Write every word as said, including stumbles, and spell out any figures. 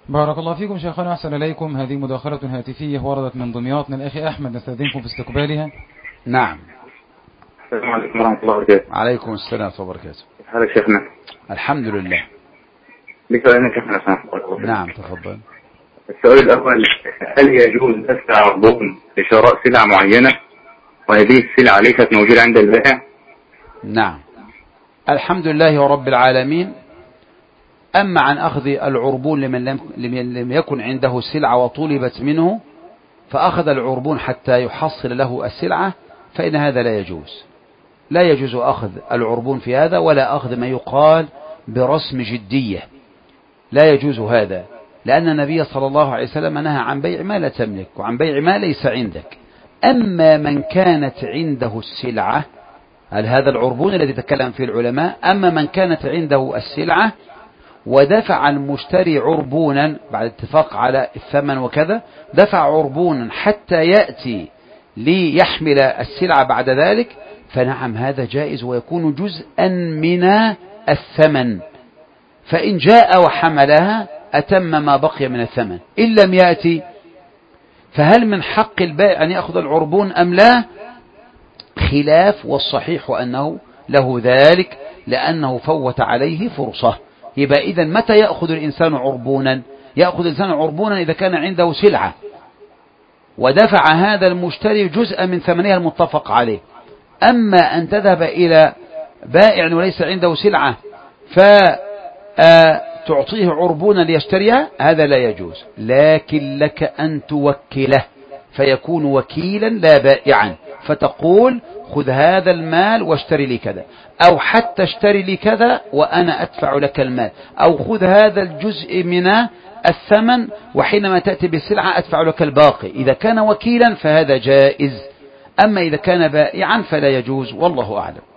بارك الله فيكم شيخنا، أحسن إليكم. هذه مداخلة هاتفية وردت من دمياط من الأخ أحمد، نستأذنكم في استقبالها. نعم. السلام عليكم ورحمة الله وبركاته. عليكم السلام ورحمة الله وبركاته. كيف حالك شيخنا؟ الحمد لله. لك سؤالين شيخنا سامحك. نعم تفضل. السؤال الأول، هل يجوز دفع عربون لشراء سلعة معينة وهذه السلعة ليست موجودة عند البائع؟ نعم. الحمد لله رب العالمين. أما عن أخذ العربون لمن لم, لم يكن عنده سلعة وطلبت منه فأخذ العربون حتى يحصل له السلعة، فإن هذا لا يجوز. لا يجوز أخذ العربون في هذا، ولا أخذ ما يقال برسم جدية، لا يجوز هذا، لأن النبي صلى الله عليه وسلم نهى عن بيع ما لا تملك وعن بيع ما ليس عندك. أما من كانت عنده السلعة، هل هذا العربون الذي تكلم فيه العلماء، أما من كانت عنده السلعة ودفع المشتري عربونا بعد اتفاق على الثمن وكذا، دفع عربونا حتى يأتي ليحمل السلعة بعد ذلك، فنعم هذا جائز ويكون جزءا من الثمن. فإن جاء وحملها أتم ما بقي من الثمن. إن لم يأتي فهل من حق البائع أن يأخذ العربون أم لا؟ خلاف، والصحيح أنه له ذلك، لأنه فوت عليه فرصة. يبقى إذن متى يأخذ الإنسان عربونا؟ يأخذ الإنسان عربونا إذا كان عنده سلعة ودفع هذا المشتري جزءا من ثمنها المتفق عليه. أما أن تذهب إلى بائع وليس عنده سلعة فتعطيه عربونا ليشتريها، هذا لا يجوز. لكن لك أن توكله فيكون وكيلا لا بائعا، فتقول خذ هذا المال واشتري لي كذا، أو حتى اشتري لي كذا وأنا أدفع لك المال، أو خذ هذا الجزء من الثمن وحينما تأتي بالسلعة أدفع لك الباقي. إذا كان وكيلا فهذا جائز، أما إذا كان بائعا فلا يجوز، والله أعلم.